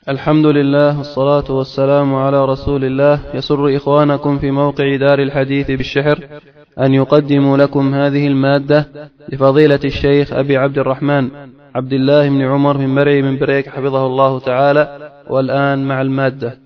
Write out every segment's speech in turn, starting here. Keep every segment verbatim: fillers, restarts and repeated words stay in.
الحمد لله والصلاة والسلام على رسول الله. يسر إخوانكم في موقع دار الحديث بالشحر أن يقدموا لكم هذه المادة لفضيلة الشيخ أبي عبد الرحمن عبد الله بن عمر بن مرعي من بريك حفظه الله تعالى. والآن مع المادة.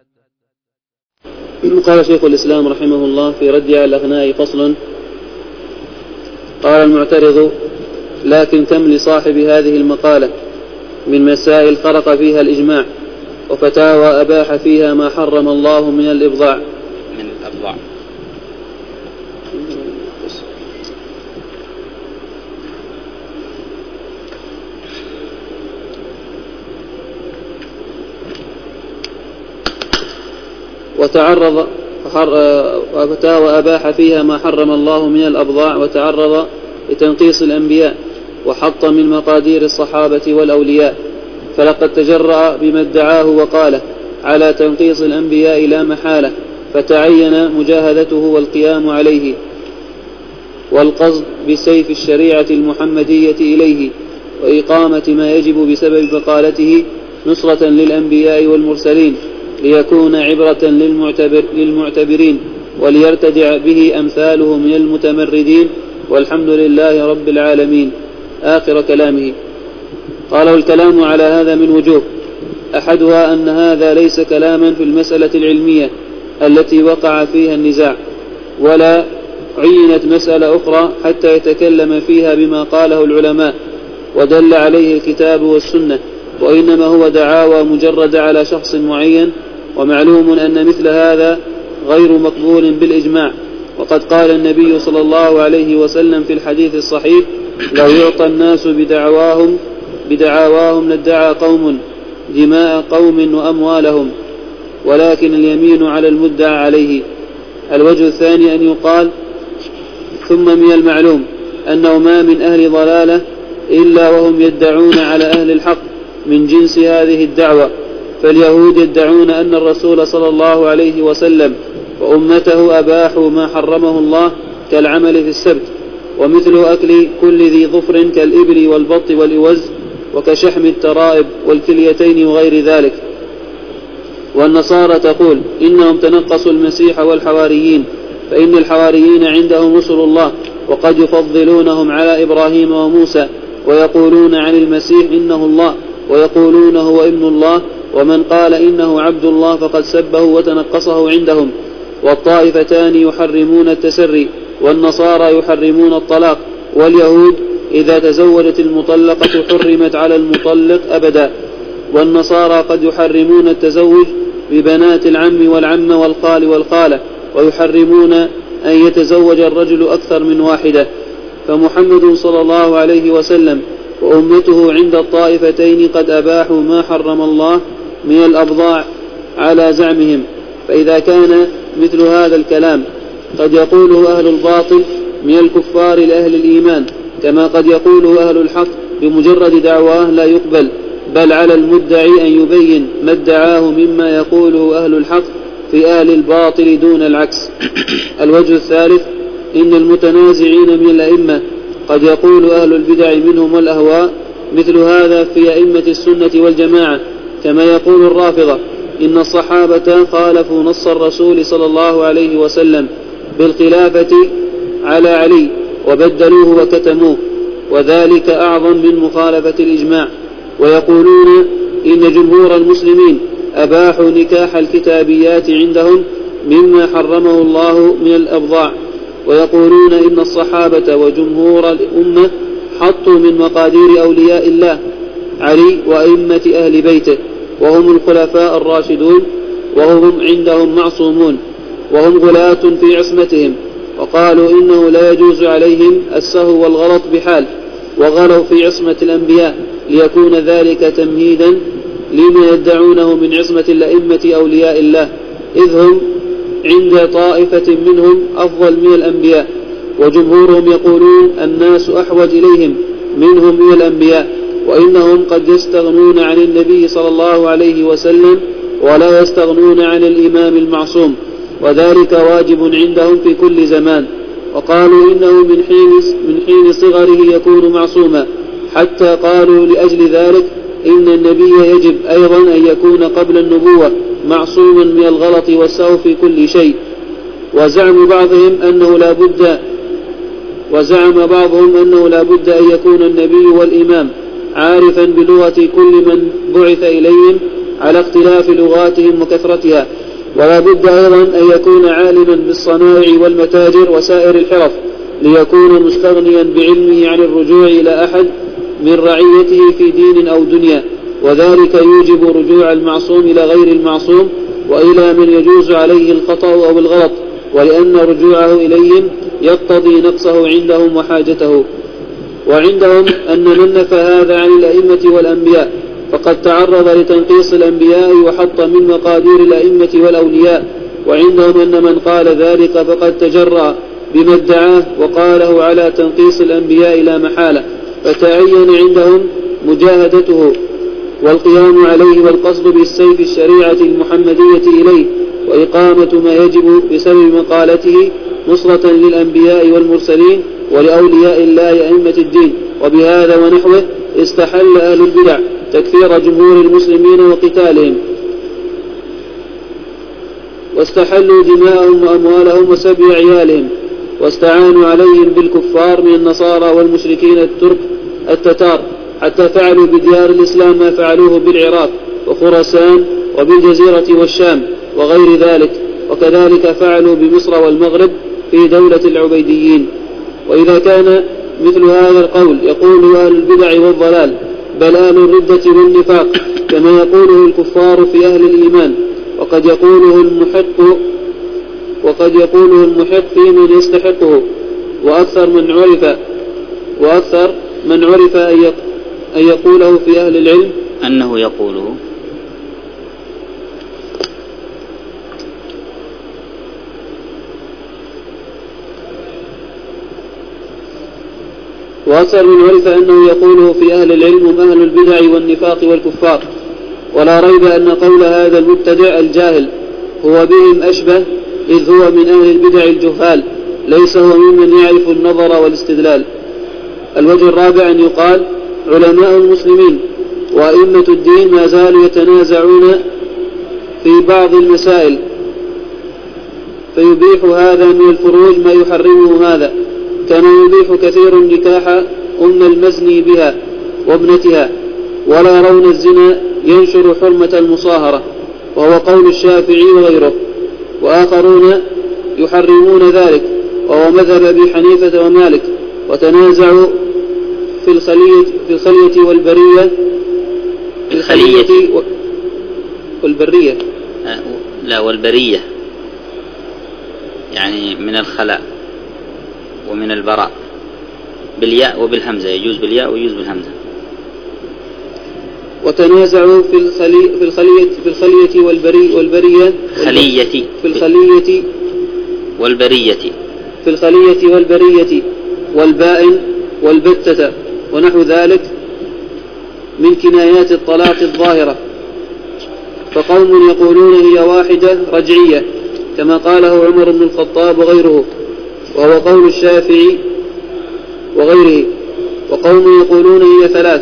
قال شيخ الإسلام رحمه الله في رد على الأغناء فصل. قال المعترض: لكن كم لصاحب هذه المقالة من مسائل خرق فيها الإجماع وفتاوى أباح فيها ما حرم الله من الإبضاع من الأبضاع وتعرض وفتاوى أباح فيها ما حرم الله من الأبضاع وتعرض لتنقيص الأنبياء وحط من مقادير الصحابة والأولياء، فلقد تجرأ بما ادعاه وقاله على تنقيص الأنبياء لا محالة، فتعين مجاهدته والقيام عليه والقصد بسيف الشريعة المحمدية إليه وإقامة ما يجب بسبب مقالته نصرة للأنبياء والمرسلين، ليكون عبرة للمعتبر للمعتبرين وليرتدع به أمثاله من المتمردين، والحمد لله رب العالمين. آخر كلامه. قال: والكلام على هذا من وجوه، أحدها أن هذا ليس كلاما في المسألة العلمية التي وقع فيها النزاع، ولا عينت مسألة أخرى حتى يتكلم فيها بما قاله العلماء ودل عليه الكتاب والسنة، وإنما هو دعاوى مجرد على شخص معين، ومعلوم أن مثل هذا غير مقبول بالإجماع. وقد قال النبي صلى الله عليه وسلم في الحديث الصحيح: لو يعطى الناس بدعواهم بدعواهم لادعى قوم دماء قوم وأموالهم، ولكن اليمين على المدعى عليه. الوجه الثاني أن يقال: ثم من المعلوم أنه ما من أهل ضلالة إلا وهم يدعون على أهل الحق من جنس هذه الدعوة، فاليهود يدعون أن الرسول صلى الله عليه وسلم وأمته أباحوا ما حرمه الله كالعمل في السبت، ومثل أكل كل ذي ظفر كالإبل والبط والإوز، وكشحم الترائب والكليتين وغير ذلك. والنصارى تقول إنهم تنقصوا المسيح والحواريين، فإن الحواريين عندهم رسل الله وقد يفضلونهم على إبراهيم وموسى، ويقولون عن المسيح إنه الله، ويقولون هو ابن الله، ومن قال إنه عبد الله فقد سبه وتنقصه عندهم. والطائفتان يحرمون التسري، والنصارى يحرمون الطلاق، واليهود إذا تزوجت المطلقة حرمت على المطلق أبدا. والنصارى قد يحرمون التزوج ببنات العم والعم والخال والخالة، ويحرمون أن يتزوج الرجل أكثر من واحدة. فمحمد صلى الله عليه وسلم وأمته عند الطائفتين قد أباحوا ما حرم الله من الأبضاع على زعمهم. فإذا كان مثل هذا الكلام قد يقوله أهل الباطل من الكفار لأهل الإيمان، كما قد يقوله أهل الحق بمجرد دعواه لا يقبل، بل على المدعي أن يبين ما ادعاه مما يقوله أهل الحق في أهل الباطل دون العكس. الوجه الثالث: إن المتنازعين من الأئمة قد يقول أهل البدع منهم والأهواء مثل هذا في أئمة السنة والجماعة، كما يقول الرافضة إن الصحابة خالفوا نص الرسول صلى الله عليه وسلم بالخلافة على علي وبدلوه وكتموه، وذلك أعظم من مخالفة الإجماع. ويقولون إن جمهور المسلمين أباحوا نكاح الكتابيات عندهم مما حرمه الله من الأبضاع. ويقولون إن الصحابة وجمهور الأمة حطوا من مقادير أولياء الله علي وأئمة أهل بيته، وهم الخلفاء الراشدون، وهم عندهم معصومون، وهم غلاة في عصمتهم. وقالوا إنه لا يجوز عليهم السهو والغلط بحال، وغلوا في عصمة الأنبياء ليكون ذلك تمهيدا لما يدعونه من عصمة الأئمة أولياء الله، إذ هم عند طائفة منهم أفضل من الأنبياء، وجمهورهم يقولون الناس أحوج إليهم منهم من الأنبياء، وإنهم قد يستغنون عن النبي صلى الله عليه وسلم ولا يستغنون عن الإمام المعصوم، وذلك واجب عندهم في كل زمان. وقالوا إنه من حين, من حين صغره يكون معصوما، حتى قالوا لأجل ذلك إن النبي يجب أيضا أن يكون قبل النبوة معصوما من الغلط والسهو في كل شيء. وزعم بعضهم أنه لا بد وزعم بعضهم أنه لا بد أن يكون النبي والإمام عارفا بلغة كل من بعث إليهم على اختلاف لغاتهم وكثرتها، ولا بد أيضا أن يكون عالما بالصنائع والمتاجر وسائر الحرف ليكون مستغنيا بعلمه عن الرجوع إلى أحد من رعيته في دين أو دنيا، وذلك يوجب رجوع المعصوم إلى غير المعصوم وإلى من يجوز عليه الخطأ أو الغلط، ولأن رجوعه إليهم يقتضي نقصه عندهم وحاجته. وعندهم أن من نفى هذا عن الأئمة والأنبياء فقد تعرض لتنقيص الأنبياء وحط من مقادير الأئمة والأولياء، وعندهم أن من قال ذلك فقد تجرأ بما ادعاه وقاله على تنقيص الأنبياء لا محالة، فتعين عندهم مجاهدته والقيام عليه والقصد بالسيف الشريعة المحمدية إليه وإقامة ما يجب بسبب مقالته نصرة للأنبياء والمرسلين ولأولياء الله أئمة الدين. وبهذا ونحوه استحل أهل البدع تكفير جمهور المسلمين وقتالهم، واستحلوا دماءهم وأموالهم وسبي عيالهم، واستعانوا عليهم بالكفار من النصارى والمشركين الترك التتار، حتى فعلوا بديار الإسلام ما فعلوه بالعراق وخراسان وبالجزيرة والشام وغير ذلك، وكذلك فعلوا بمصر والمغرب في دولة العبيديين. وإذا كان مثل هذا القول يقول أهل البدع والضلال بل أهل الردة والنفاق كما يقوله الكفار في أهل الإيمان، وقد يقوله المحق وقد يقوله المحق في من يستحقه، وأكثر من عرف وأكثر من عرف أن يقوله في أهل العلم أنه يقوله وأكثر من عرف أنه يقوله في أهل العلم هم أهل البدع والنفاق والكفار. ولا ريب أن قول هذا المبتدع الجاهل هو بهم أشبه، إذ هو من أهل البدع الجهال، ليس هو ممن يعرف النظر والاستدلال. الوجه الرابع أن يقال علماء المسلمين وأئمة الدين ما زالوا يتنازعون في بعض المسائل فيبيح هذا من الفروج ما يحرمه هذا، كما يبيح كثير نكاح أم المزني بها وابنتها، ولا يرون الزنا ينشر حرمة المصاهرة، وهو قول الشافعي وغيره. وآخرون يحرمون ذلك، وهو مذهب أبي حنيفة ومالك، وتنازعوا في الخلية, في الخلية والبرية في الخلية والبرية لا والبرية يعني من الخلاء ومن البراء بالياء وبالهمزة، يجوز بالياء ويجوز بالهمزة. وتنازعوا في الخلية في الخلية في الخلية والبري والبرية خلية في الخلية والبرية في الخلية والبرية والبائن والبتة ونحو ذلك من كنايات الطلاق الظاهرة. فقوم يقولون هي واحدة رجعية كما قاله عمر بن الخطاب وغيره، وهو قول الشافعي وغيره. وقوم يقولون هي ثلاث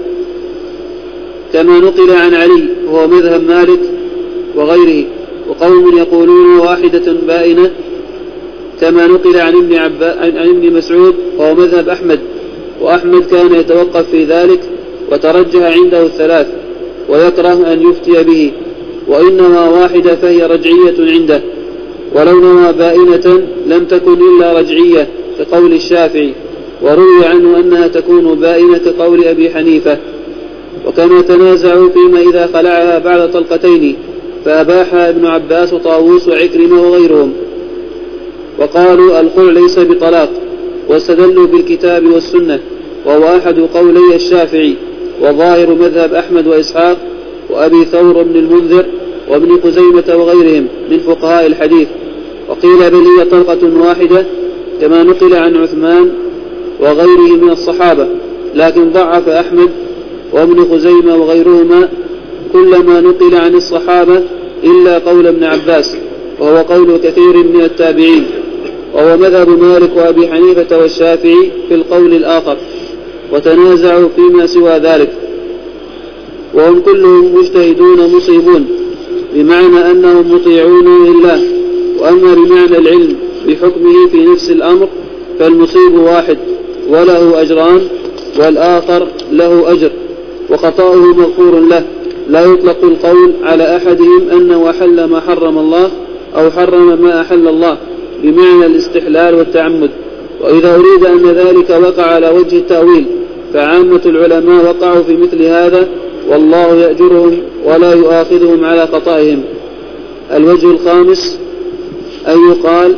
كما نقل عن علي وهو مذهب مالك وغيره. وقوم يقولون واحدة بائنة كما نقل عن ابن, عبا عن ابن مسعود وهو مذهب أحمد، وأحمد كان يتوقف في ذلك وترجح عنده الثلاث ويكره أن يفتي به، وإنما واحدة فهي رجعية عنده، ولو نوى بائنة لم تكن إلا رجعية كقول الشافعي، وروي عنه أنها تكون بائنة كقول أبي حنيفة. وكما تنازعوا فيما إذا خلعها بعد طلقتين فأباحها ابن عباس وطاووس وعكرمة وغيرهم، وقالوا الخلع ليس بطلاق، واستدلوا بالكتاب والسنة، وهو أحد قولي الشافعي وظاهر مذهب أحمد وإسحاق وأبي ثور بن المنذر وابن خزيمة وغيرهم من فقهاء الحديث. وقيل بل هي طلقة واحدة كما نقل عن عثمان وغيره من الصحابة، لكن ضعف أحمد وابن خزيمة وغيرهما كل ما نقل عن الصحابة إلا قول ابن عباس، وهو قول كثير من التابعين، وهو مذهب مالك وأبي حنيفة والشافعي في القول الآخر، وتنازعوا فيما سوى ذلك. وهم كلهم مجتهدون مصيبون، بمعنى أنهم مطيعون لله. وأما بمعنى العلم بحكمه في نفس الأمر فالمصيب واحد وله أجران، والآخر له أجر وخطأه مغفور له. لا يطلق القول على أحدهم أنه أحل ما حرم الله أو حرم ما أحل الله بمعنى الاستحلال والتعمد. وإذا أريد أن ذلك وقع على وجه التأويل فعامة العلماء وقعوا في مثل هذا، والله يأجرهم ولا يؤاخذهم على خطائهم. الوجه الخامس أن يقال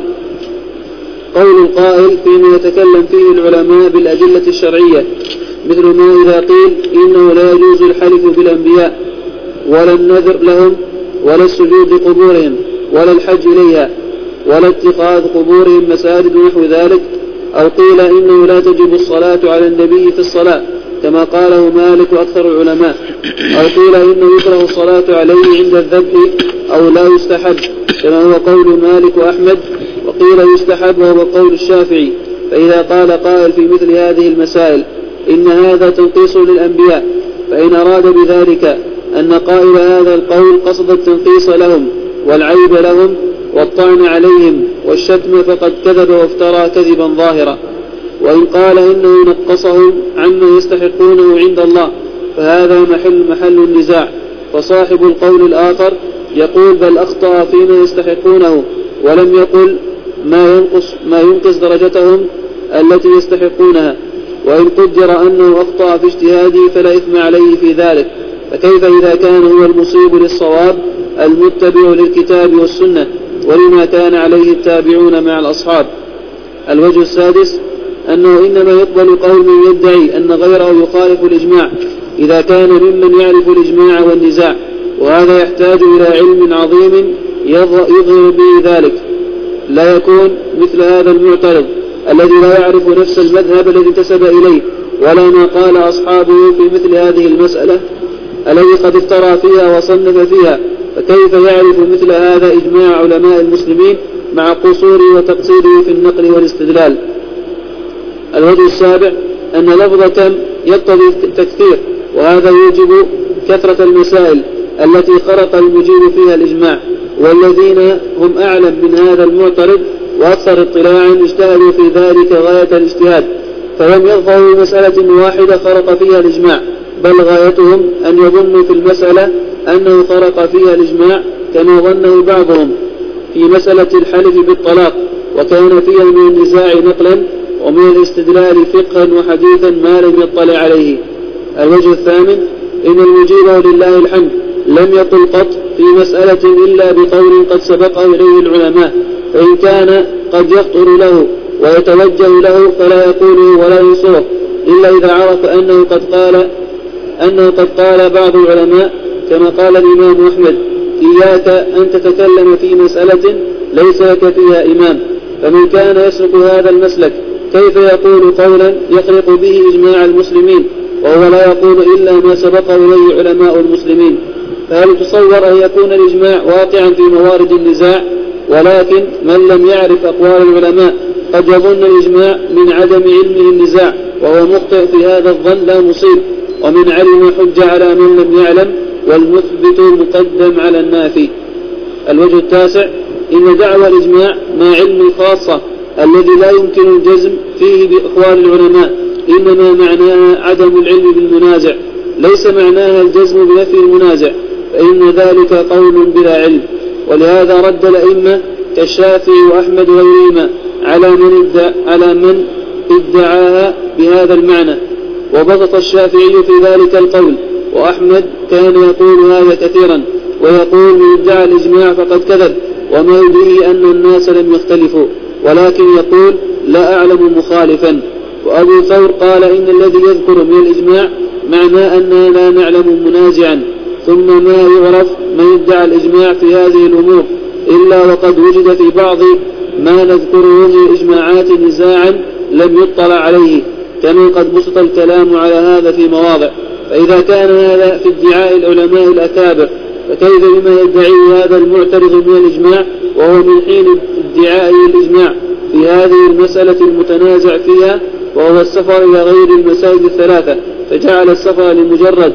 قول القائل فيما يتكلم فيه العلماء بالأدلة الشرعية، مثل ما إذا قيل إنه لا يجوز الحلف بالأنبياء ولا النذر لهم ولا السجود لقبورهم ولا الحج إليها ولا اتخاذ قبورهم مساجد ونحو ذلك، أو قيل إنه لا تجب الصلاة على النبي في الصلاة كما قاله مالك وأكثر العلماء، أو قيل إنه يكره الصلاة عليه عند الذبح أو لا يستحب كما هو قول مالك وأحمد، وقيل يستحب وهو قول الشافعي. فإذا قال قائل في مثل هذه المسائل إن هذا تنقيص للأنبياء، فإن أراد بذلك أن قائل هذا القول قصد التنقيص لهم والعيب لهم والطعن عليهم والشتم فقد كذب وافترى كذبا ظاهرا. وإن قال إنه نقصهم عما يستحقونه عند الله فهذا محل محل النزاع، فصاحب القول الآخر يقول بل أخطأ فيما يستحقونه ولم يقل ما ينقص, ما ينقص درجتهم التي يستحقونها. وإن قدر أنه أخطأ في اجتهاده فلا إثم عليه في ذلك، فكيف إذا كان هو المصيب للصواب المتبع للكتاب والسنة ولما كان عليه التابعون مع الأصحاب. الوجه السادس أنه إنما يقبل قول من يدعي أن غيره يخالف الإجماع إذا كان ممن يعرف الإجماع والنزاع، وهذا يحتاج إلى علم عظيم يظهر به ذلك. لا يكون مثل هذا المعترض الذي لا يعرف نفس المذهب الذي انتسب إليه ولا ما قال أصحابه في مثل هذه المسألة الذي قد افترى فيها وصنف فيها، فكيف يعرف مثل هذا إجماع علماء المسلمين مع قصوره وتقصيره في النقل والاستدلال. الوجه السابع أن لفظ كم يقتضي التكثير، وهذا يوجب كثرة المسائل التي خرق المجيب فيها الإجماع، والذين هم أعلم من هذا المعترض وأكثر اطلاعا اجتهدوا في ذلك غاية الاجتهاد، فلم يظهروا مسألة واحدة خرق فيها الإجماع، بل غايتهم أن يظنوا في المسألة أنه خرق فيها الإجماع كما ظنه بعضهم في مسألة الحلف بالطلاق، وكان فيها من النزاع نقلا ومن الاستدلال فقها وحديثا ما لم يطلع عليه. الوجه الثامن إن المجيب ولله الحمد لم يقل قط في مسألة إلا بقول قد سبقه إليه العلماء، فإن كان قد يخطر له ويتوجه له فلا يقوله ولا ينصره إلا إذا عرف أنه قد قال أنه قد قال بعض العلماء كما قال الإمام أحمد إياك أن تتكلم في مسألة ليس لك فيها إمام. فمن كان يسلك هذا المسلك كيف يقول قولا يخرق به إجماع المسلمين وهو لا يقول إلا ما سبق إليه علماء المسلمين؟ فهل تصور أن يكون الإجماع واقعا في موارد النزاع؟ ولكن من لم يعرف أقوال العلماء قد يظن الإجماع من عدم علمه النزاع، وهو مخطئ في هذا الظن لا مصيب، ومن علم حج على من لم يعلم، والمثبت مقدم على النافي. الوجه التاسع إن دعوى الإجماع مع علم الخاصة الذي لا يمكن الجزم فيه بأقوال العلماء إنما معناها عدم العلم بالمنازع، ليس معناها الجزم بنفي المنازع، فإن ذلك قول بلا علم. ولهذا رد الأئمة كالشافعي وأحمد وغيرهما على من ادعى على من ادعاها بهذا المعنى، وبسط الشافعي في ذلك القول، وأحمد كان يقول هذا كثيرا ويقول من ادعى الإجماع فقد كذب وما يدريه أن الناس لم يختلفوا، ولكن يقول لا أعلم مخالفا. وأبو ثور قال إن الذي يذكر من الإجماع معناه أننا لا نعلم منازعا، ثم ما يعرف من يدعى الإجماع في هذه الأمور إلا وقد وجد في بعض ما نذكره من الإجماعات نزاعا لم يطلع عليه، كما قد بسط الكلام على هذا في مواضع. فإذا كان هذا في ادعاء العلماء الأكابر فكيف بما يدعيه هذا المعترض من الإجماع وهو من حين ادعائه الإجماع في هذه المسألة المتنازع فيها، وهو السفر إلى غير المساجد الثلاثة، فجعل السفر لمجرد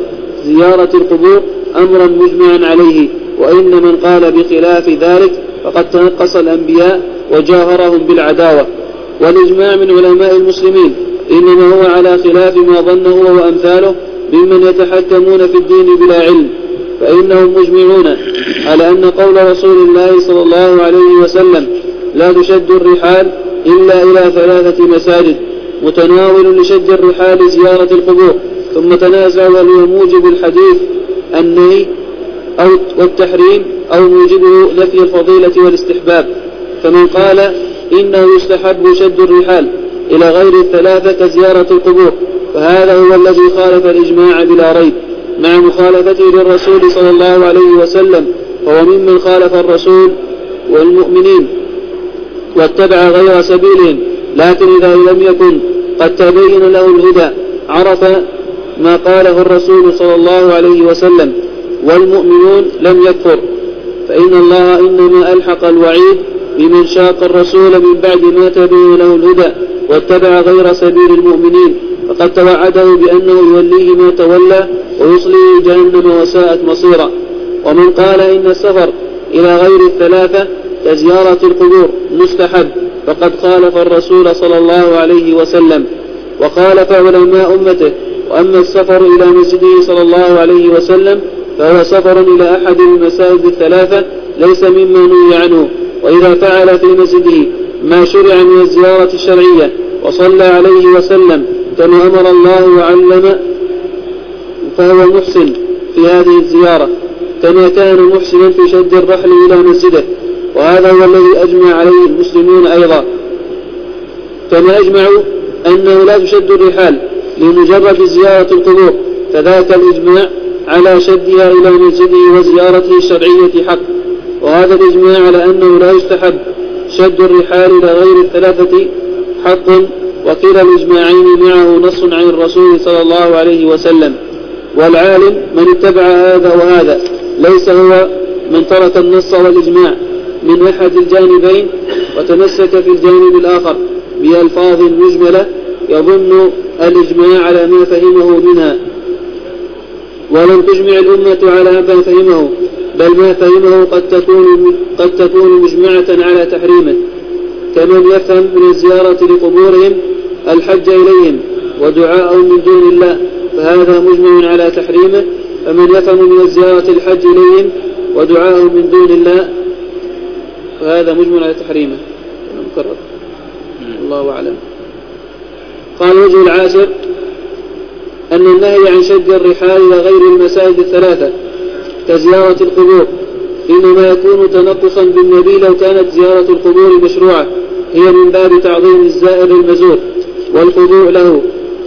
زيارة القبور أمرا مجمعا عليه، وإن من قال بخلاف ذلك فقد تنقص الأنبياء وجاهرهم بالعداوة. والإجماع من علماء المسلمين إنما هو على خلاف ما ظنه هو وأمثاله ممن يتحكمون في الدين بلا علم، فإنهم مجمعون على أن قول رسول الله صلى الله عليه وسلم لا تشد الرحال إلا إلى ثلاثة مساجد متناول لشد الرحال زيارة القبور، ثم تنازعوا هل هو موجب الحديث النهي أو والتحريم أو موجبه نفي الفضيلة والاستحباب. فمن قال إنه يستحب شد الرحال إلى غير الثلاثة كزيارة القبور فهذا هو الذي خالف الإجماع بلا ريب، مع مخالفته للرسول صلى الله عليه وسلم، فهو ممن خالف الرسول والمؤمنين واتبع غير سبيلهم. لكن إذا لم يكن قد تبين له الهدى عرف ما قاله الرسول صلى الله عليه وسلم والمؤمنون لم يكفر، فإن الله إنما ألحق الوعيد بمن شاق الرسول من بعد ما تبين له الهدى واتبع غير سبيل المؤمنين، فقد توعده بأنه يوليه ما تولى ويصليه جهنم وساءت مصيرا. ومن قال إن السفر إلى غير الثلاثة كزيارة القبور مستحب فقد خالف الرسول صلى الله عليه وسلم وخالف علماء أمته. وأما السفر إلى مسجده صلى الله عليه وسلم فهو سفر إلى أحد المساجد الثلاثة ليس مما نهي عنه، وإذا فعل في مسجده ما شرع من الزيارة الشرعية وصلى عليه وسلم كما أمر الله وعلم فهو محسن في هذه الزيارة، كما كان محسنا في شد الرحل إلى مسجده، وهذا هو الذي أجمع عليه المسلمون أيضا. كما أجمعوا أنه لا تشد الرحال لمجرد زيارة القبور، فذاك الإجماع على شدها إلى مسجده وزيارته الشرعية حق. وهذا الإجماع على أنه لا يستحب شد الرحال إلى غير الثلاثة حق، وكلا الإجماعين معه نص عن الرسول صلى الله عليه وسلم. والعالم من اتبع هذا وهذا، ليس هو من ترك النص والإجماع من أحد الجانبين وتمسك في الجانب الآخر بألفاظ مجملة يظن الإجماع على ما فهمه منها، ولم تجمع الأمة على ما فهمه، بل ما فهمه قد تكون, قد تكون مجمعة على تحريمه، كمن يفهم من الزيارة لقبورهم الحج إليهم ودعاء من دون الله فهذا مجمع على تحريمه، فمن يفهم من الزيارة الحج إليهم ودعاء من دون الله فهذا مجمع على تحريمه. مكرر. الله أعلم. قال وجه العاشر أن النهي عن شد الرحال إلى غير المساجد الثلاثة كزيارة القبور إنما يكون تنقصا بالنبي لو كانت زيارة القبور مشروعة، هي من باب تعظيم الزائر المزور والخضوع له،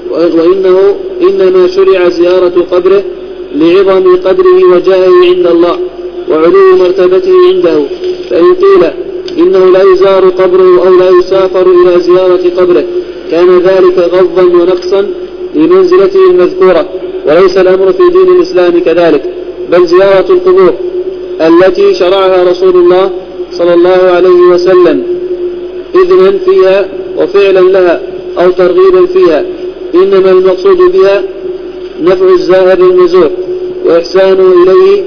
وإنه إنما شرع زيارة قبره لعظم قدره وجاهه عند الله وعلو مرتبته عنده. فإن قيل إنه لا يزار قبره أو لا يسافر إلى زيارة قبره كان ذلك غضا ونقصا لمنزلته المذكورة، وليس الأمر في دين الإسلام كذلك، بل زيارة القبور التي شرعها رسول الله صلى الله عليه وسلم إذنا فيها وفعلا لها أو ترغيبا فيها، إنما المقصود بها نفع الزائر المزور وإحسانه إليه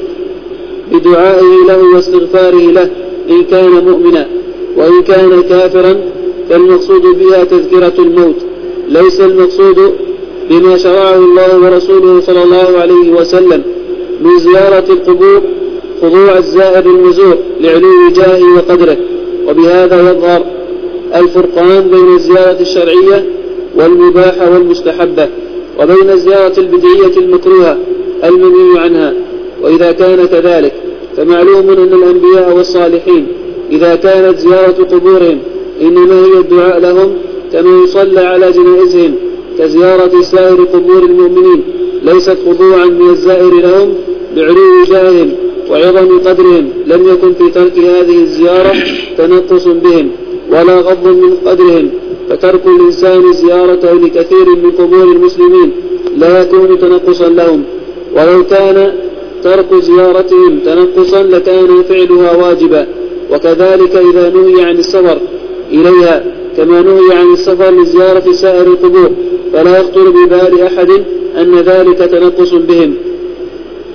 بدعائه له واستغفاره له إن كان مؤمنا، وإن كان كافرا فالمقصود بها تذكرة الموت، ليس المقصود بما شرعه الله ورسوله صلى الله عليه وسلم من زيارة القبور خضوع الزائر المزور لعلو جاهه وقدره. وبهذا يظهر الفرقان بين الزيارة الشرعية والمباحة والمستحبة وبين الزيارة البدعية المكروهة المنهي عنها. وإذا كان كذلك فمعلوم أن الأنبياء والصالحين إذا كانت زيارة قبورهم إنما هي الدعاء لهم كما يصلى على جنائزهم كزيارة سائر قبور المؤمنين، ليست خضوعا من الزائر لهم بعلو جاههم وعظم قدرهم، لم يكن في ترك هذه الزيارة تنقص بهم ولا غض من قدرهم، فترك الإنسان زيارته لكثير من قبور المسلمين لا يكون تنقصا لهم، ولو كان ترك زيارتهم تنقصا لكان فعلها واجبا. وكذلك إذا نهي عن السفر إليها كما نهي عن السفر لزيارة سائر القبور فلا يخطر ببال أحد أن ذلك تنقص بهم،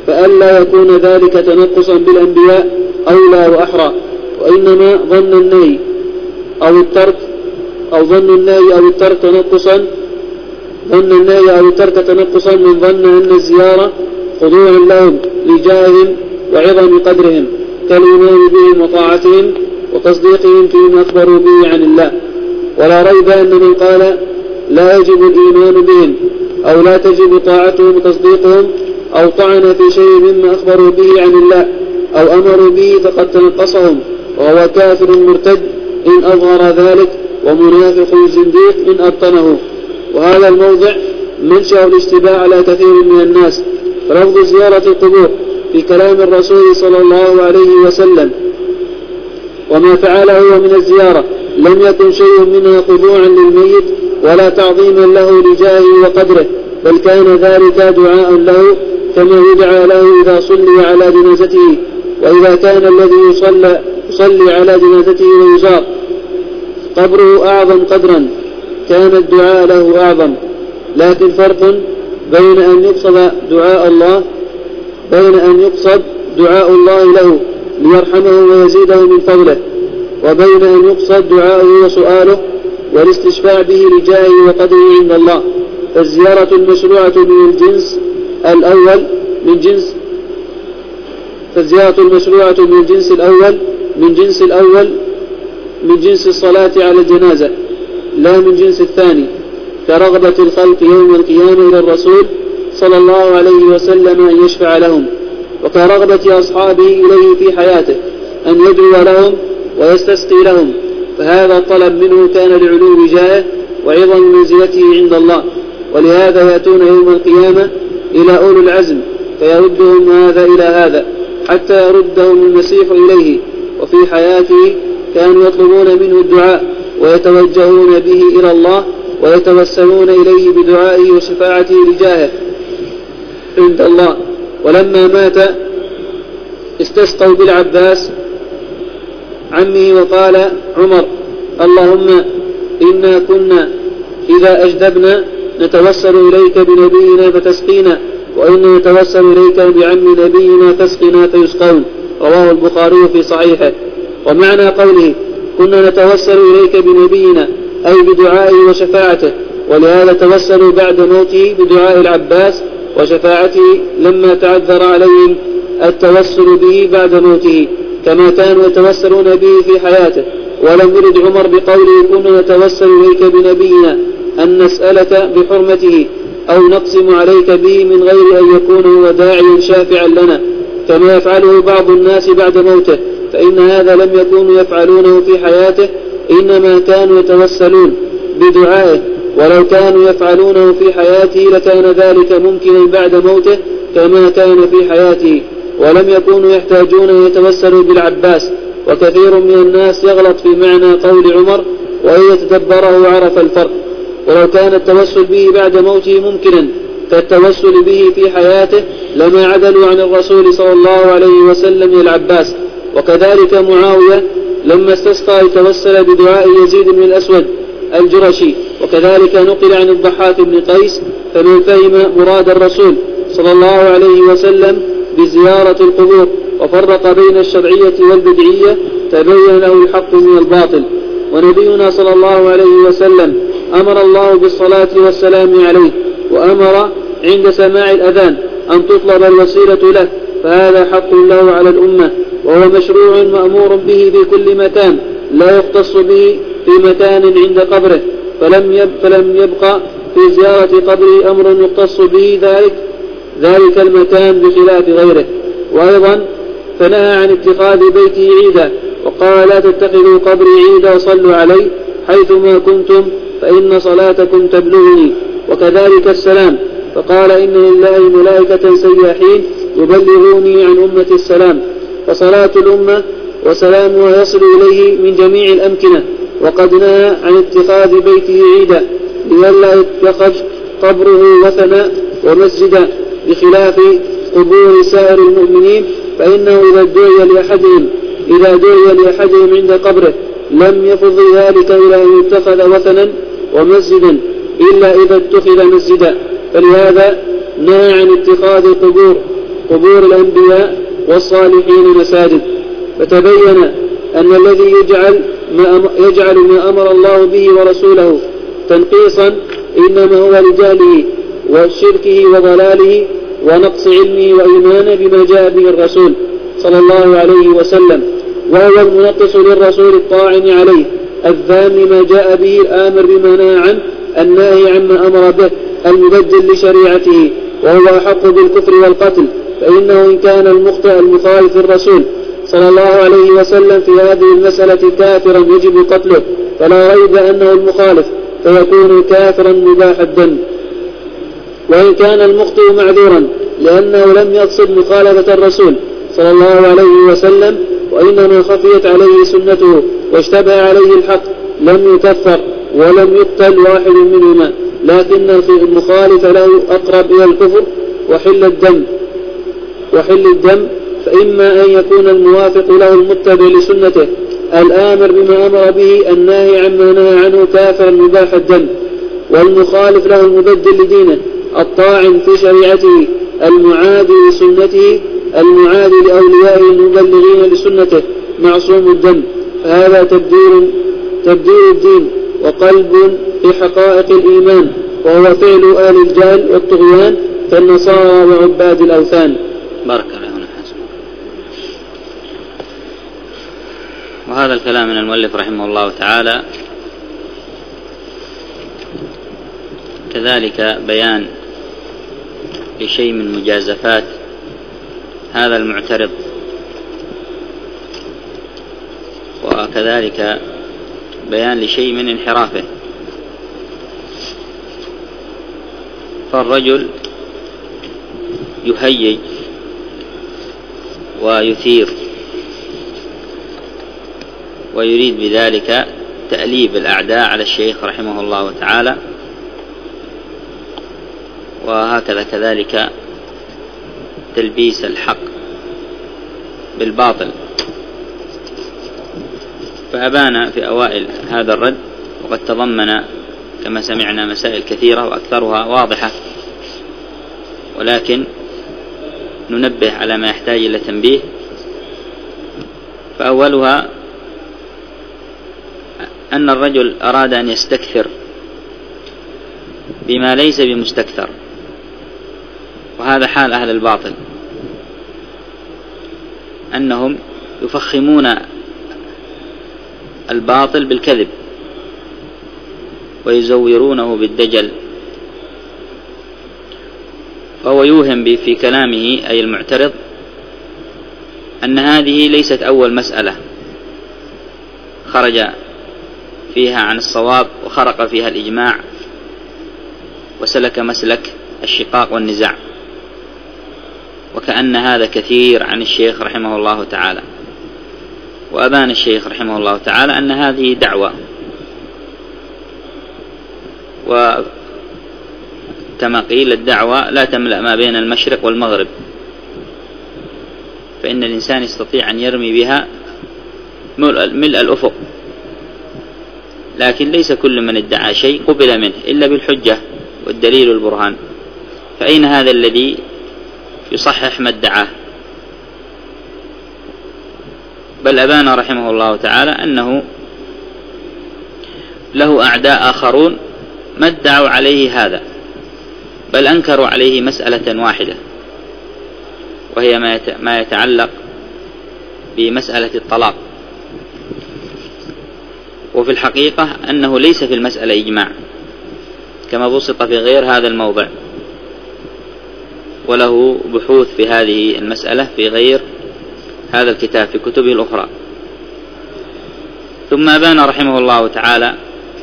فألا يكون ذلك تنقصا بالأنبياء أولى وأحرى. وإنما ظن النهي أو الترك أو ظن النهي أو الترك تنقصا ظن النهي أو الترك تنقصا من ظن أن الزيارة خضوع لهم لجاههم وعظم قدرهم كالإيمان بهم وطاعتهم وتصديقهم فيما أخبروا به عن الله. ولا ريب أن من قال لا يجب الإيمان بهم أو لا تجب طاعتهم وتصديقهم أو طعن في شيء مما أخبروا به عن الله أو أمروا به فقد تنقصهم، وهو كافر مرتد إن أظهر ذلك ومنافق زنديق إن أبطنه. وهذا الموضع منشأ الاشتباه على كثير من الناس. فلفظ زيارة القبور في كلام الرسول صلى الله عليه وسلم وما فعله هو من الزيارة لم يكن شيء منها خضوعا للميت ولا تعظيما له لجاهه وقدره، بل كان ذلك دعاء له كما يدعى له إذا صلي على جنازته، وإذا كان الذي يصلى, يصلي على جنازته ويزار قبره أعظم قدرا كان الدعاء له أعظم. لكن فرق بين أن يقصد دعاء الله بين أن يقصد دعاء الله له ليرحمه ويزيده من فضله، وبين أن يقصد دعاءه وسؤاله والاستشفاع به لجاهه وقدره عند الله. فالزيارة المشروعة من الجنس الأول من جنس فالزيارة المشروعة من الجنس الأول من جنس الأول من جنس الصلاة على الجنازة لا من جنس الثاني، كرغبة الخلق يوم القيامة إلى الرسول صلى الله عليه وسلم أن يشفع لهم، وكرغبة أصحابه إليه في حياته أن يدعو لهم ويستسقي لهم. فهذا الطلب منه كان لعلو جاهه وعظم منزلته عند الله. ولهذا يأتون يوم القيامة إلى أولو العزم فيردهم هذا إلى هذا حتى يردهم المسيح إليه. وفي حياته كانوا يطلبون منه الدعاء ويتوجهون به إلى الله ويتوسلون إليه بدعائه وشفاعته لجاهه عند الله. ولما مات استسقوا بالعباس عمه وقال عمر اللهم إنا كنا إذا أجدبنا نتوسل إليك بنبينا فتسقينا، وإنا نتوسل إليك بعم نبينا تسقنا فيسقون. رواه البخاري في صحيحه. ومعنى قوله كنا نتوسل إليك بنبينا أي بدعائه وشفاعته، ولهذا توسلوا بعد موته بدعاء العباس وشفاعته لما تعذر عليهم التوسل به بعد موته، كما كانوا يتوسلون به في حياته. ولم يرد عمر بقوله كنا نتوسل إليك بنبينا أن نسألك بحرمته أو نقسم عليك به من غير أن يكون هو داعيا شافعا لنا كما يفعله بعض الناس بعد موته، فإن هذا لم يكونوا يفعلونه في حياته، إنما كانوا يتوسلون بدعائه. ولو كانوا يفعلونه في حياته لكان ذلك ممكنا بعد موته كما كان في حياته، ولم يكونوا يحتاجون أن يتوسلوا بالعباس. وكثير من الناس يغلط في معنى قول عمر وإن يتدبره عرف الفرق. ولو كان التوسل به بعد موته ممكنا كالتوسل به في حياته لما عدلوا عن الرسول صلى الله عليه وسلم إلى العباس. وكذلك معاوية لما استسقى توسل بدعاء يزيد بن الأسود الجرشي. وكذلك نقل عن الضحاك بن قيس. فمن فهم مراد الرسول صلى الله عليه وسلم بزيارة القبور وفرق بين الشرعية والبدعية تبين له الحق من الباطل. ونبينا صلى الله عليه وسلم أمر الله بالصلاة والسلام عليه، وأمر عند سماع الأذان أن تطلب الوسيلة له، فهذا حق له على الأمة، وهو مشروع مأمور به في كل مكان لا يختص به في مكان عند قبره. فلم يب فلم يبقى في زيارة قبره أمر يختص به ذلك ذلك المكان بخلاف غيره. وأيضا فنهى عن اتخاذ بيته عيدا، وقال لا تتخذوا قبري عيدا وصلوا علي حيثما كنتم فإن صلاتكم تبلغني. وكذلك السلام، فقال إن لله ملائكة سياحين يبلغوني عن أمة السلام. فصلاة الأمة وسلامها يصل إليه من جميع الأمكنة. وقد نهى عن اتخاذ بيته عيدا لئلا يتخذ قبره وثنا ومسجدا بخلاف قبور سائر المؤمنين، فإنه إذا دعي لأحدهم إذا دعي لأحدهم عند قبره لم يفض ذلك إلى أن يتخذ وثنا ومسجدا إلا إذا اتخذ مسجدا. فلهذا نهى عن اتخاذ القبور قبور الأنبياء والصالحين مساجد. فتبين أن الذي يجعل ما, يجعل ما أمر الله به ورسوله تنقيصا إنما هو لجهله وشركه وضلاله ونقص علمه وإيمانه بما جاء به الرسول صلى الله عليه وسلم، وهو المنقص للرسول الطاعن عليه الذام ما جاء به الآمر بما نهى عنه الناهي عما أمر به المبدل لشريعته، وهو أحق بالكفر والقتل. فإنه إن كان المخطئ المخالف للرسول صلى الله عليه وسلم في هذه المسألة كافرا يجب قتله فلا ريب أنه المخالف فيكون كافرا مباح الدم. وإن كان المخطئ معذورا لأنه لم يقصد مخالفة الرسول صلى الله عليه وسلم وإنما خفيت عليه سنته واشتبه عليه الحق لم يكفر ولم يقتل واحد منهما، لكن المخالف له أقرب إلى الكفر وحل الدم وحل الدم فإما أن يكون الموافق له المتبع لسنته الآمر بما أمر به الناهي عما نهى عنه كافرا مباح الدم، والمخالف له المبدل لدينه الطاعن في شريعته المعادي لسنته المعادي لأوليائه المبلغين لسنته معصوم الدم. فهذا تبديل تبديل الدين وقلب في حقائق الإيمان، وهو فعل أهل الجهل والطغيان كالنصارى وعباد الأوثان. بارك الله هنا حسن. وهذا الكلام من المؤلف رحمه الله تعالى كذلك بيان لشيء من مجازفات هذا المعترض، وكذلك بيان لشيء من انحرافه. فالرجل يهيج ويثير ويريد بذلك تأليب الأعداء على الشيخ رحمه الله تعالى، وهكذا كذلك تلبيس الحق بالباطل. فأبان في أوائل هذا الرد وقد تضمن كما سمعنا مسائل كثيرة وأكثرها واضحة، ولكن ننبه على ما يحتاج إلى تنبيه. فأولها أن الرجل أراد أن يستكثر بما ليس بمستكثر، وهذا حال أهل الباطل، أنهم يفخمون الباطل بالكذب ويزورونه بالدجل. فهو يوهم في كلامه أي المعترض أن هذه ليست أول مسألة خرج فيها عن الصواب وخرق فيها الإجماع وسلك مسلك الشقاق والنزاع، وكأن هذا كثير عن الشيخ رحمه الله تعالى. وأبان الشيخ رحمه الله تعالى أن هذه دعوة، وكما قيل الدعوة لا تملأ ما بين المشرق والمغرب، فإن الإنسان يستطيع أن يرمي بها ملء الأفق، لكن ليس كل من ادعى شيء قبل منه إلا بالحجة والدليل والبرهان. فأين هذا الذي يصحح ما ادعاه؟ بل أبان رحمه الله تعالى أنه له أعداء آخرون ما ادعوا عليه هذا، بل أنكروا عليه مسألة واحدة، وهي ما يتعلق بمسألة الطلاق. وفي الحقيقة أنه ليس في المسألة إجماع كما بسط في غير هذا الموضع، وله بحوث في هذه المسألة في غير هذا الكتاب في كتبه الأخرى. ثم أبان رحمه الله تعالى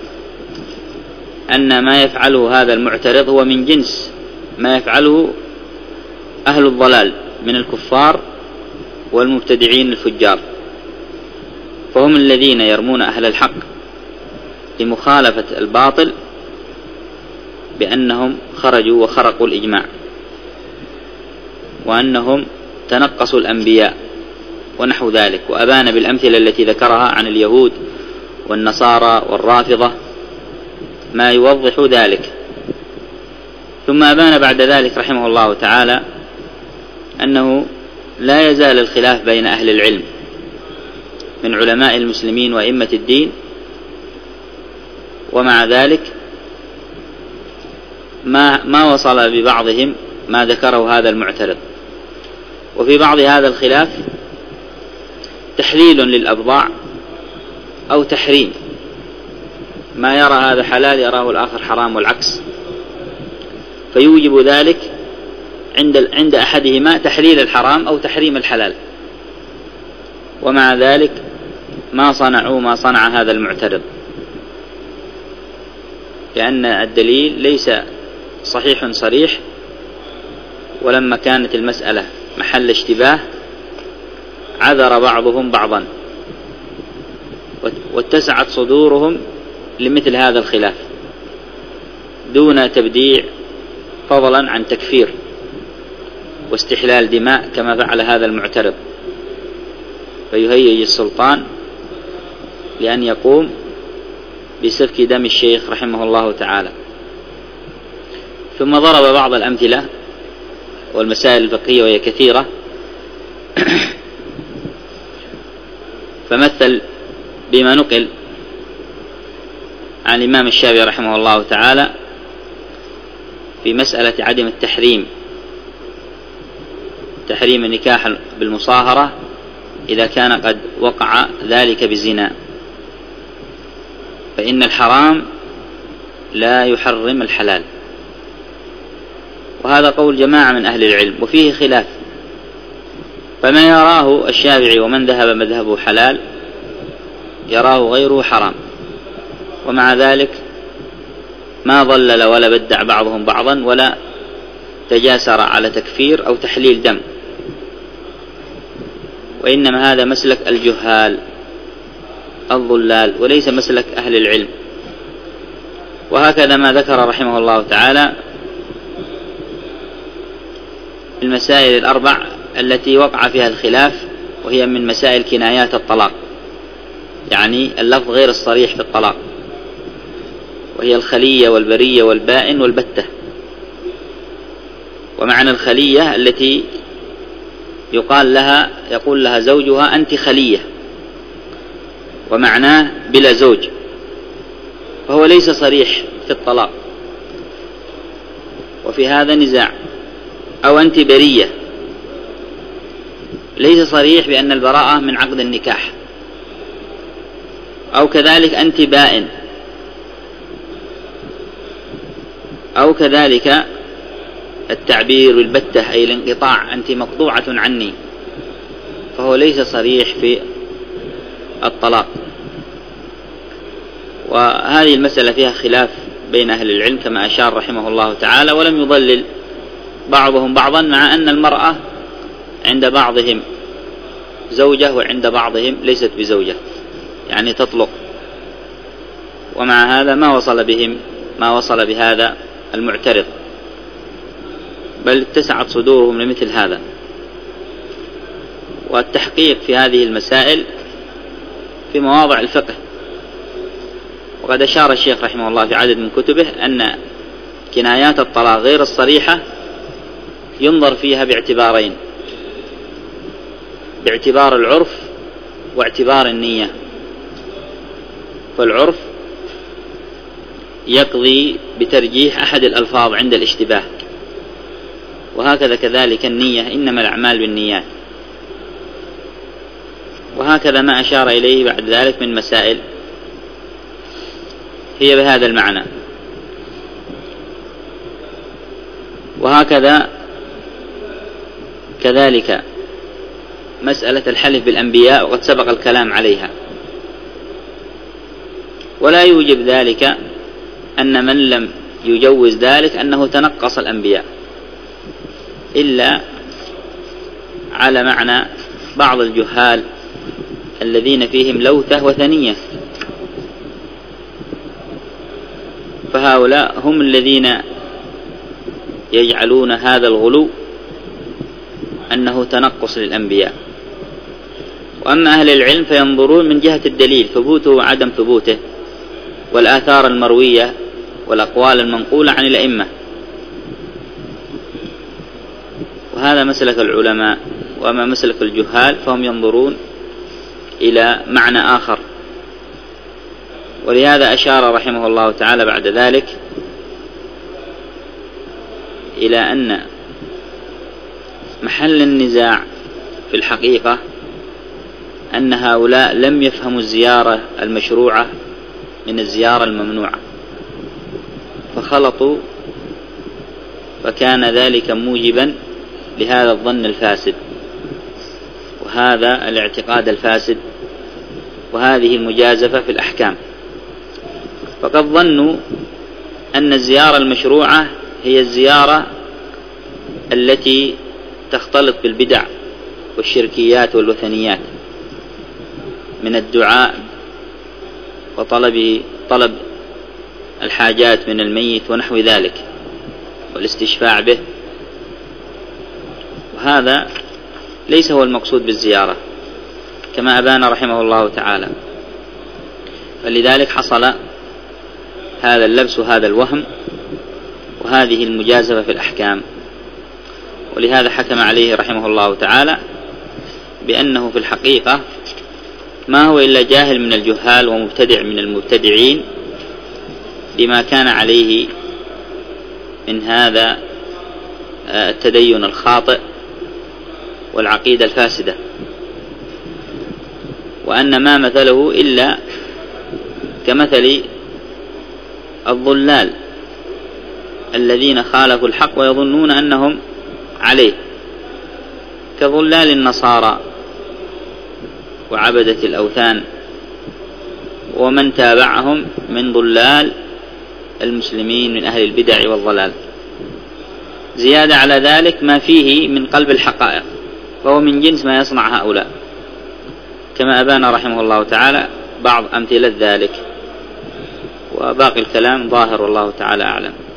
أن ما يفعله هذا المعترض هو من جنس ما يفعله أهل الضلال من الكفار والمبتدعين الفجار، فهم الذين يرمون أهل الحق لمخالفة الباطل بأنهم خرجوا وخرقوا الإجماع، وأنهم تنقصوا الأنبياء ونحو ذلك. وأبان بالأمثلة التي ذكرها عن اليهود والنصارى والرافضة ما يوضح ذلك. ثم أبان بعد ذلك رحمه الله تعالى أنه لا يزال الخلاف بين أهل العلم من علماء المسلمين وأئمة الدين، ومع ذلك ما ما وصل ببعضهم ما ذكره هذا المعترض. وفي بعض هذا الخلاف تحليل للأبضاع أو تحريم، ما يرى هذا حلال يراه الآخر حرام والعكس، فيوجب ذلك عند عند أحدهما تحليل الحرام أو تحريم الحلال، ومع ذلك ما صنعوا ما صنع هذا المعترض، لأن الدليل ليس صحيح صريح. ولما كانت المسألة محل اشتباه عذر بعضهم بعضا واتسعت صدورهم لمثل هذا الخلاف دون تبديع، فضلا عن تكفير واستحلال دماء كما فعل هذا المعترض، فيهيج السلطان لأن يقوم بسفك دم الشيخ رحمه الله تعالى. ثم ضرب بعض الأمثلة والمسائل الفقهية وهي كثيرة، فمثل بما نقل عن الإمام الشافعي رحمه الله تعالى في مسألة عدم التحريم، تحريم النكاح بالمصاهرة إذا كان قد وقع ذلك بالزنا، فإن الحرام لا يحرم الحلال، وهذا قول جماعة من أهل العلم وفيه خلاف، فما يراه الشافعي ومن ذهب مذهبه حلال يراه غيره حرام، ومع ذلك ما ضلل ولا بدع بعضهم بعضا ولا تجاسر على تكفير أو تحليل دم، وإنما هذا مسلك الجهال الضلال وليس مسلك أهل العلم. وهكذا ما ذكر رحمه الله تعالى المسائل الأربع التي وقع فيها الخلاف، وهي من مسائل كنايات الطلاق، يعني اللفظ غير الصريح في الطلاق، وهي الخلية والبرية والبائن والبتة. ومعنى الخلية التي يقال لها يقول لها زوجها أنت خلية، ومعناه بلا زوج، فهو ليس صريح في الطلاق، وفي هذا نزاع. أو أنت برية، ليس صريح بأن البراءة من عقد النكاح. أو كذلك أنت بائن، أو كذلك التعبير بالبتة أي الانقطاع، أنت مقطوعة عني، فهو ليس صريح في الطلاق. وهذه المسألة فيها خلاف بين أهل العلم كما أشار رحمه الله تعالى، ولم يضلل بعضهم بعضا، مع أن المرأة عند بعضهم زوجة وعند بعضهم ليست بزوجة، يعني تطلق. ومع هذا ما وصل بهم ما وصل بهذا المعترض، بل اتسعت صدورهم لمثل هذا. والتحقيق في هذه المسائل في مواضع الفقه، وقد أشار الشيخ رحمه الله في عدد من كتبه أن كنايات الطلاق غير الصريحة ينظر فيها باعتبارين: باعتبار العرف واعتبار النية. فالعرف يقضي بترجيح أحد الألفاظ عند الاشتباه، وهكذا كذلك النية، إنما الأعمال بالنيات. وهكذا ما أشار إليه بعد ذلك من مسائل هي بهذا المعنى. وهكذا كذلك مسألة الحلف بالأنبياء، وقد سبق الكلام عليها. ولا يوجب ذلك أن من لم يجوز ذلك أنه تنقص الأنبياء، إلا على معنى بعض الجهال الذين فيهم لوثة وثنية، فهؤلاء هم الذين يجعلون هذا الغلو أنه تنقص للأنبياء. وأما أهل العلم فينظرون من جهة الدليل، ثبوته وعدم ثبوته، والآثار المروية والأقوال المنقولة عن الأئمة. وهذا مسلك العلماء. وأما مسلك الجهال فهم ينظرون إلى معنى آخر. ولهذا أشار رحمه الله تعالى بعد ذلك إلى أن محل النزاع في الحقيقة أن هؤلاء لم يفهموا الزيارة المشروعة من الزيارة الممنوعة، فخلطوا، فكان ذلك موجبا لهذا الظن الفاسد وهذا الاعتقاد الفاسد وهذه المجازفة في الأحكام. فقد ظنوا أن الزيارة المشروعة هي الزيارة التي تختلط بالبدع والشركيات والوثنيات من الدعاء وطلب طلب الحاجات من الميت ونحو ذلك والاستشفاع به، وهذا ليس هو المقصود بالزيارة كما أبان رحمه الله تعالى. فلذلك حصل هذا اللبس وهذا الوهم وهذه المجازفة في الأحكام. ولهذا حكم عليه رحمه الله تعالى بأنه في الحقيقة ما هو إلا جاهل من الجهال ومبتدع من المبتدعين بما كان عليه من هذا التدين الخاطئ والعقيدة الفاسدة، وأن ما مثله إلا كمثل الضلال الذين خالفوا الحق ويظنون أنهم عليه، كضلال النصارى وعبدة الأوثان ومن تابعهم من ضلال المسلمين من أهل البدع والضلال. زيادة على ذلك ما فيه من قلب الحقائق، فهو من جنس ما يصنع هؤلاء كما أبان رحمه الله تعالى بعض أمثلة ذلك، وباقي الكلام ظاهر والله تعالى أعلم.